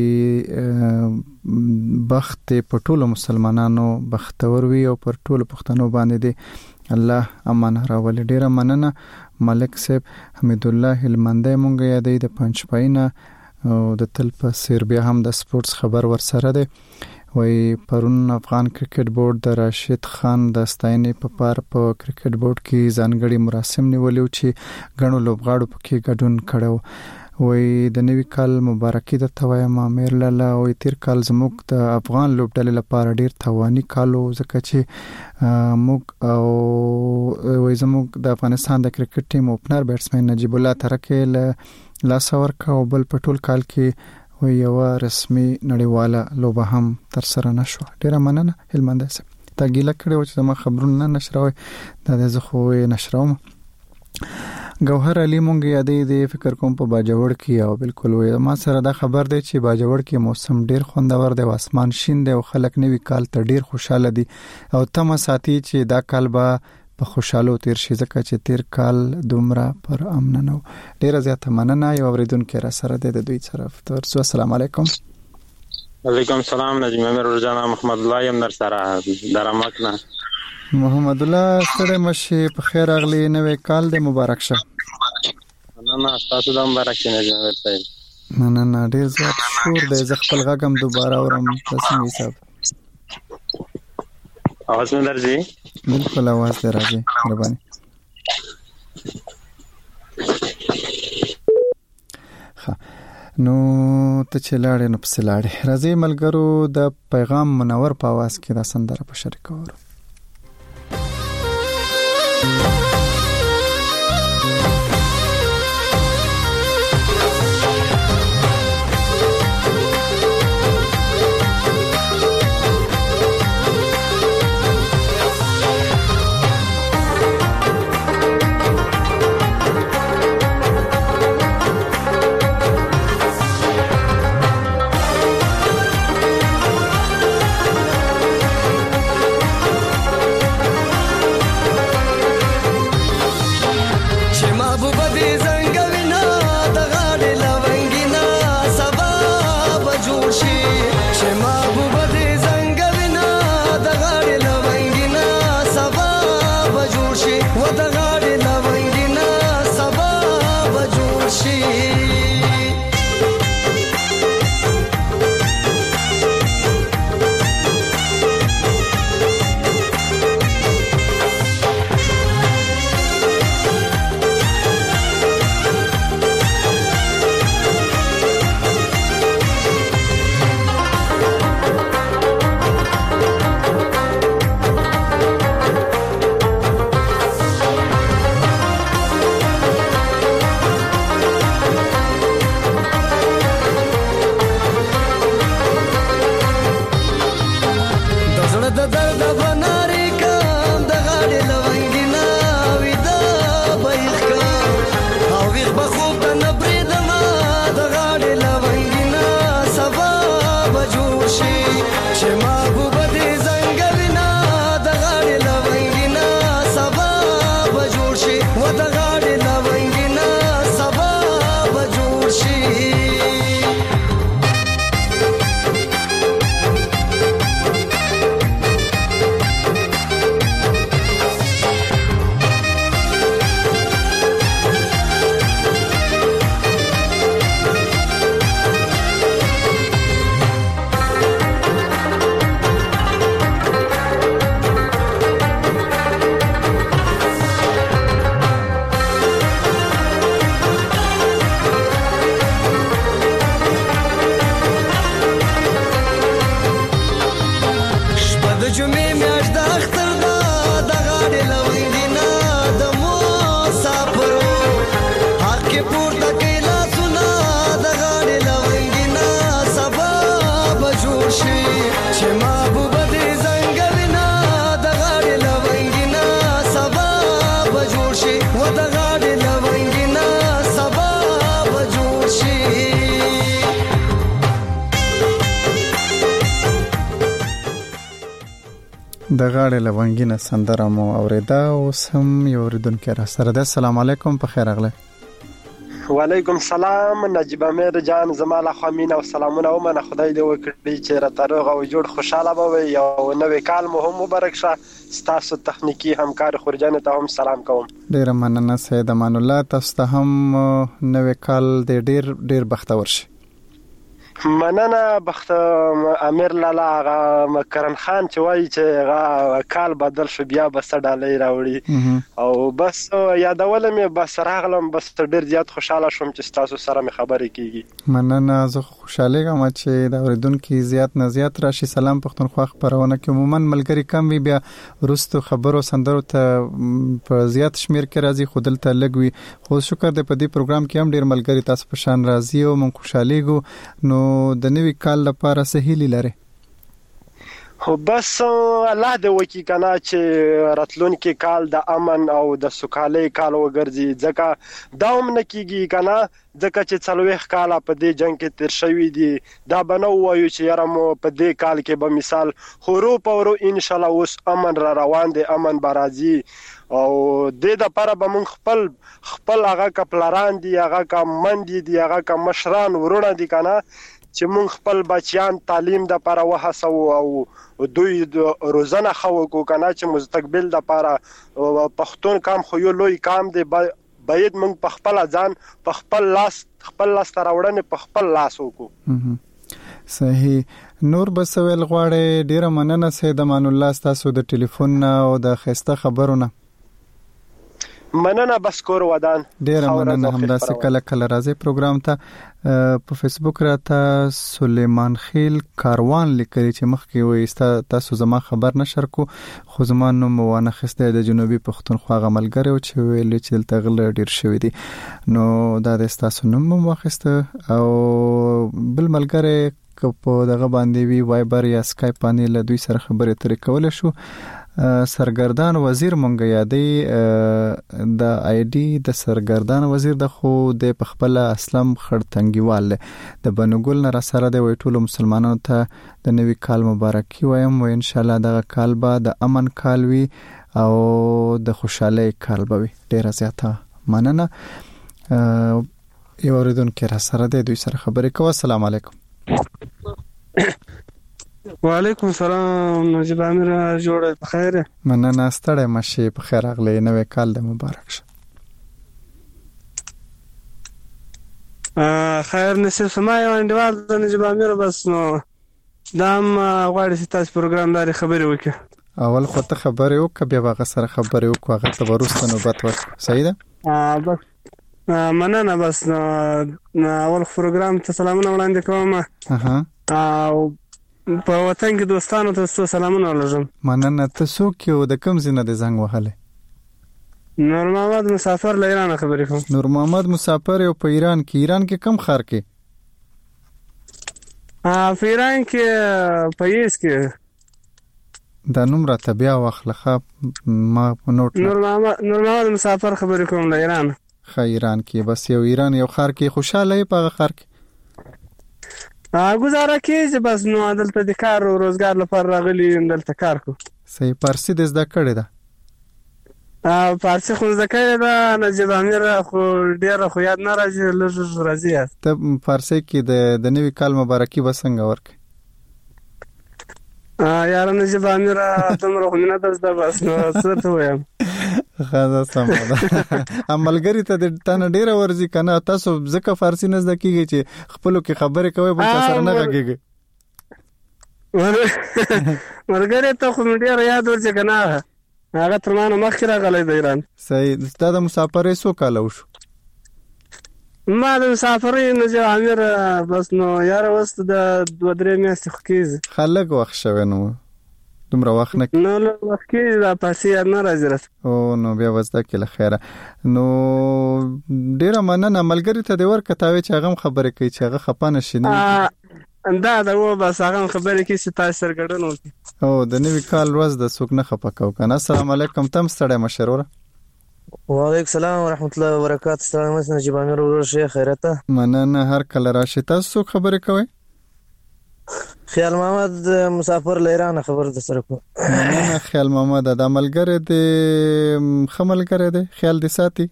بخت په ټولو مسلمانانو بختور وي او پر ټولو پښتنو باندې دې الله امان راولي. ډیره مننه ملک صاحب. حمید الله هلمندی مونږ یادې د پنځپاینه او د تل په سیر بیا هم د سپورتس خبر ورسره دی. وای پرون افغان کرکټ بورډ د راشد خان د ستاینې په پار په کرکټ بورډ کې ځانګړي مراسم نیولیو چې غنو لوبغاړو پکې ګډون کړو. وای د نوی کال مبارکي د تویم امیر لاله او تیر کال زموږ د افغان لوبډلې لپاره ډیر توانی کالو ځکه چې موږ او وای زموږ د افغانستان د کرکټ ټیم اوپنر بیټسمن نجیب الله ترکه لا سور کا او بل پټول کال کې وای یو رسمي نړیواله لوبه هم تر سره نشو. ډیره مننه هلمند صاحب تا ګیله کړو چې ما خبرونه نشروي دا زه خو نشروم. گوهر علی مونږ یادې دې فکر کوم په باجوړ کې او بالکل وې ما سره دا خبر دی چې باجوړ کې موسم ډیر خوندور دی او اسمان شین دی او خلک نوی کال ته ډیر خوشاله دي او تم ساتي چې دا کال به په خوشاله تیر شي ځکه چې تیر کال دومره پر امن نه. ډیر زیاته مننه. یو اوریدونکو را سره د دوی طرف ترڅو السلام علیکم. وعلیکم السلام نجم امیر ورجانا محمد الله یم در سره درمکنه محمد الله ستړي مشه په خیر اغلی نوې کال دې مبارک شه. نه تاسو د مبارک شه نجم امیر صاحب. نه ډیر زیات شور دی ز خپل غږم دوباره اورم تاسو حساب आवाज نه درځي. بالکل आवाज درځي مهرباني. نو ته چلاړې نو پسلاړې راځي ملګرو د پیغام منور په आवाज کې دا سندره په شریک اورو. د غاړې لونګینا سبا به جوړ شي د غاړې لونګینه سندره مو اوریدا اوس هم یو اوریدونکی را سره ده. السلام علیکم، په خیر راغله. وعلیکم السلام نجیب امیر جان، زما له خوا مینه او سلامونه ومنه. خدای دې وکړي چې راته روغ او جوړ خوشاله به وي او نوی کال مو هم مبارک شه. ستاسو تخنیکی همکار خورجان ته هم سلام کوم. ډیره مننه سید امان الله، تاسو ته هم نوی کال دې ډیر ډیر بختور شي. مننه بخت امیر لالا کرن خان چې وایي چې کال بدل شو بیا بس ډالۍ راوړي او بس یادول مې بس راغلم، بس ډیر زیات خوشاله شوم چې تاسو سره مې خبرې کیږي. مننه، زه خوشاله یم چې دا اوریدونکو زیات نه زیات راشي. سلام پښتونخوا خبرونه کې عموما ملګری کم وي، بیا ورستو خبرو سندرو ته په زیات شمیر کې راځي، خودل ته لګوي. خو شکر دې په دې پروګرام کې هم ډیر ملګری تاسو په شان راځي او مونږ خوشاليږو. نو د نوی کال لپاره سهیلی لري خو بس الله دې وکړي کنه چې راتلونکي کال د امن او د سوکالۍ کال وګرځي، ځکه دا هم نه کیږي کنه، ځکه چې 40 کال په دې جنگ کې تیر شوی دي. دا بنو وایو چې یاره مو په دې کال کې به مثال خورو پورو ان شاء الله اوس امن را روان دي، امن برازي او د لپاره به مونږ خپل هغه کپلاران دي، هغه کا مندي دي، هغه کا مشران ورونه دي کنه چې مونږ خپل بچیان تعلیم د لپاره وهڅو او دوی روزنه خو کو کنه چې مستقبل د لپاره پښتون کام خو یو لوی کام دی، باید مونږ په خپل ځان په خپل لاس تراوړنه په خپل لاس وکړو. صحیح. نور بسویل غواړي. ډیره مننه سید امان الله تاسو د ټلیفون او د خسته خبرونه. مننه بس کور ودان. ډیره مننه. همداسې کله کله راځي پروګرام ته. په فیسبوک راته سلیمان خیل کاروان لیکلی چې مخکې وي تاسو زما خبر نشر کو، خو زما نوم وانه خسته د جنوبي پښتونخوا غملګری او چې ویل چې دلته غل ډیر شوی دي، نو دا د تاسو نوم واخسته. او بل ملګری په دغه باندې وی وایبر یا اسکایپ باندې له دوی سره خبرې ترې کول شو. سرګردان وزیر مونږ یادې د آی ډي د سرګردان وزیر د خو د پخپل اسلام خړتنګیوال د بنګول نه را سره د ټولو مسلمانانو ته د نوی کال مبارکي وایم، او ان شاء الله دغه کال به د امن کال وي او د خوشحالۍ کال به وي. ډیره زیاته مننه. یو اوریدونکو را سره د دوی سره خبرې کوو. السلام علیکم. وعلیکم السلام نجیب امیر، جوړه په خیر؟ مننه، ستړی مشه، په خیر راغلی. نوی کال د مبارک شه. خیر نصیب سما یو انډیوال د نجیب امیر، بس نو دام غواړي چې تاسو پروګرام داري خبرې وکړي. اول خو ته خبرې وکړه، بیا هغه سره خبرې وکړه، هغه ته ورسته نوبت ورکړه. صحیح ده؟ بس مننه. بس اول پروګرام ته سلامونه وړاندې کوم. او په وطن کې دوستانو ته سلامونه ولرم. مننه. ته څوک یو، د کوم ځای نه د زنګ وهلې؟ نور محمد مسافر له ایران خبرې کوم. نور محمد مسافر یو په ایران کې. ایران کې کوم ښار کې؟ په ایران کې په یس کې. دا نوم راته بیا واخلخه ما په نوٹ. نور محمد مسافر خبرې کوم له ایران. خا ایران کې بس یو ایران یو ښار کې خوشاله یې په ښار کې گزاره کیږي. بس نو دلته د کار او روزګار لپاره راغلی دلته کار کو. صحیح. فارسی د زده کړې ده؟ فارسی خو زکه دا نجیب امیر خو ډیر خو یاد نه راځي لږ راځي. ته فارسی کې د نوی کال مبارکي وسنګ ورکې؟ یار نجیب امیر تمره خو نه دزده بس نو څه ته وایم. خدا سمه عملګری ته د تنه ډیره ورزي کنه. تاسو ځکه فارسی نه زده کیږي چې خپلو کې خبرې کوي بل څه سره نه غږیږي. مرګره ته خو ډیره یاد ورځي کنه. هغه تر ما مخکې راغلی د ایران. صحیح. دا د مسافرې څو کال وشو؟ ما د مسافرې نجیب امیر بس نو یار وست د 2-3 میاشتې خو کېږي. خلک وخت شوی نو دومره وخت نه نو وخت کې دا پاسې یاد نه راځي. او نو بیا وځه کې له خیره. نو ډیره مننه ملګری ته د ورکتاوي چې هغه خبرې کوي چې هغه خپانه شي نه. دا و بس هغه خبرې کوي چې تاسو سرګړن وکړي. او د نوی کال ورځ د څوک نه خپکاو کنه. السلام علیکم. تم ستړی مشروره؟ وعلیکم السلام ورحمت الله وبرکاته. ستړی مې نجیب امیر ورور شیخ خیرته. مننه. هر کله راشي. تاسو خبرې کوي؟ خیال محمد مسافر لیران خبر د سره کو. مننه خیال محمد. د عملګری د خملګری د خیال د ساتي.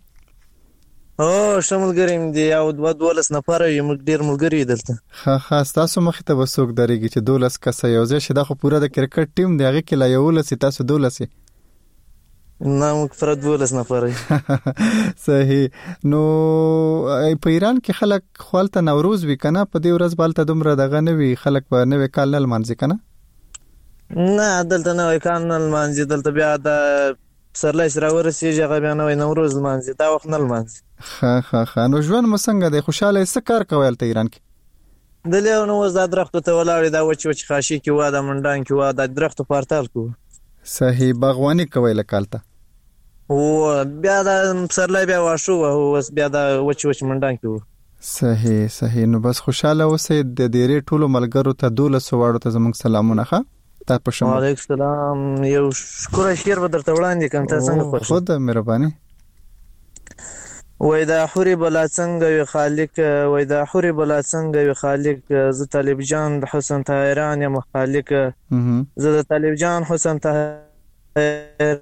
او شملګریم دی او 12 نفر یې موږ ډیر ملګری دلته. خاص تاسو مخ ته وسوک درېږي چې 12 کس یو ځای شي. دا خو پوره د کرکټ ټیم دی. هغه کې لا یو لسی تاسو 12 نه موږ فرد 12 نفر. صحیح. نو په ایران کې خلک خپلته نوروز وی کنه. په دې ورځ بالته دومره دغه نه وی. خلک په نوې کال نه لمانځي کنه. نه دلته نوې کال نه لمانځي. دلته بیا د سرلای سره ورسیږي هغه بیا نوې نوروز لمانځي. دا وخت نه لمانځي. ها نو ژوند مسنګ دی. خوشاله څه کار کوي ته ایران کې؟ د لیو نو وز د درختو ته ولاړې دا وچ خاشي کې وا د منډان کې وا د درختو پارتال کو. صحیح. باغواني کوي لکالته. او بیا د سرلای بیا واشو او بیا د وچ منډان کې و. صحیح. نو بس خوشاله اوسئ. د ډیرې ټولو ملګرو ته 12 واړو ته زموږ سلامونه. ښه تا په شمول. وعلیکم السلام. یو شکر شیر به درته وړاندې کوم. تاسو څنګه خوښ؟ خود مهرباني. وای دا حوري بلا څنګه وي خالق. وای دا حوري بلا څنګه وي خالق. زه طالب جان د حسن طاهران یم خالق. زه د طالب جان حسن طاهران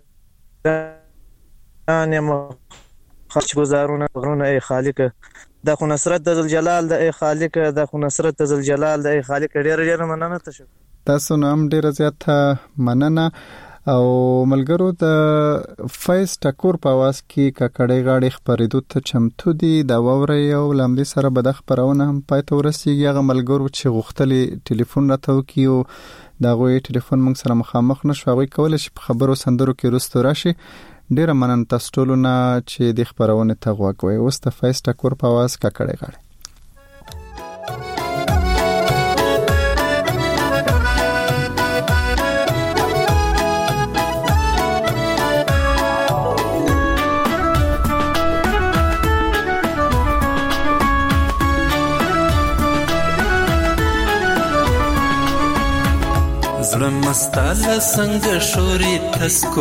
یم خاص گزارونه غرونه ای خالق. دا خو نصرت د ذل جلال د ای خالق. دا خو نصرت د ذل جلال د ای خالق. ډیر مننه تاسو. تاسو نام ډیر زیات مننه. او ملګرو د فیس ټکور په واس کې ککړې غاړي خبرېدو ته چمتو دي. دا ووري او لمدي سره به د خبرونه هم پای ته ورسیږي. هغه ملګرو چې غوښتلې ټلیفون راته وکيو دا غوي ټلیفون موږ سره مخامخ نشو. هغه کول شي په خبرو سندرو کې رستو راشي. ډیر مننه تاسو ټول نه چې د خبرونه ته غوږوي. اوس د فیس ټکور په واس ککړې غاړي. زړه مستاله څنګه شوري تسکو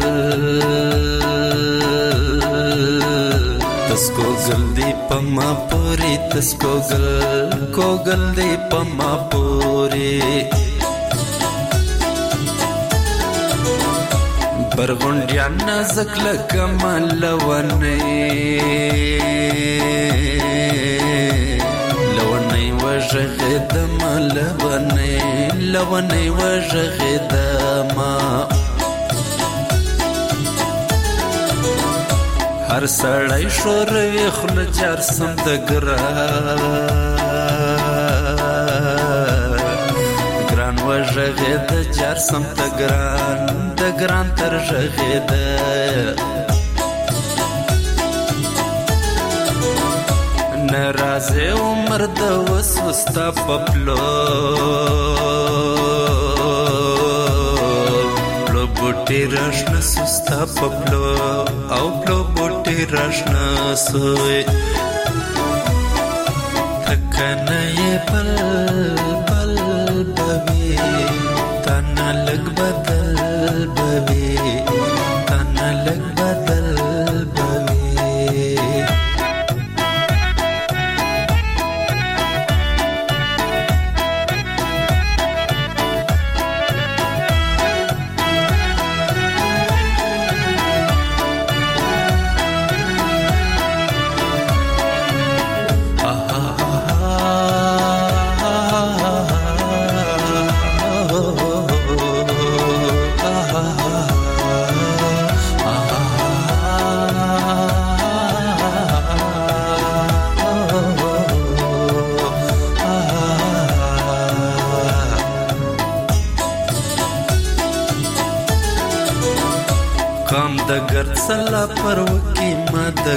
گل دی پما پوری تسکو گل دی پما پوری برغونډیا نازک لکمل ونی وژغدم لونی وژغدم هر سړی شوروي خل جار سم د ګران وژغد جار سم د ګران تر ژغد نرازه عمر د وسوستا پپلو پلو بوټي راشنه سستا پپلو او پلو بوټي راشنه سوی تکنه بل بوي تنه لګ بدل بوي تنه لګ بدل فیصله پر وکي ما د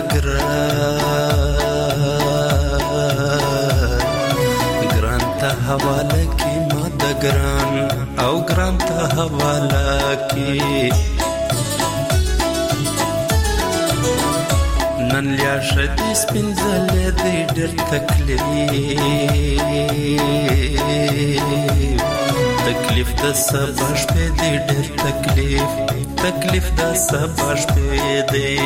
ګران ته حواله کی ما د ګران او ګران ته حواله کی نن لیا شدی سپینځلې دی ډېر تکلیف د سبا شپې دی ډېر تکلیف د سبا شپې دی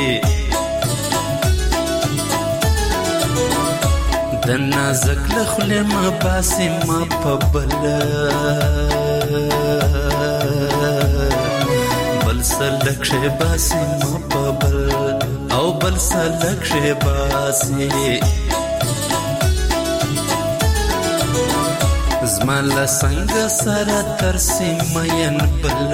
د نازک له خولې ما باسي ما په بل سلک شي باسي ما په بل او بل سلک شي باسي زمان لا څنګه سره ترسي مین بل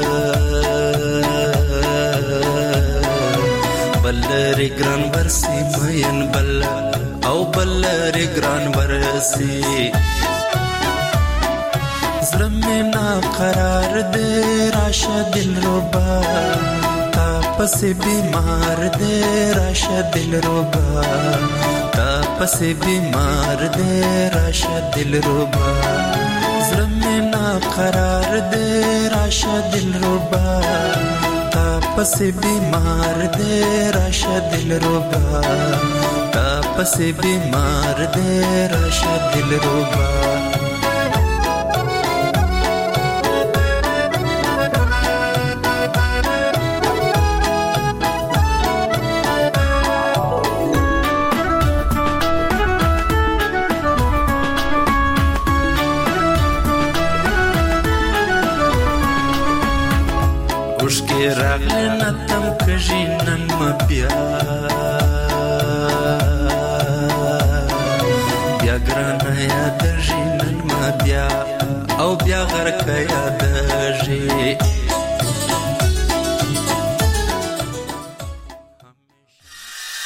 ری ګران ورسي مین بل او بل ری ګران ورسي زړه مې نا قرار دې راشه دلربا تا پسې بیمار دې راشه دلربا تا پسې بیمار دې راشه دلربا زړه مې نا قرار دې راشه دلربا تا پسې بیمار دې راشه دلربا تا پسې بیمار دې راشه دلربا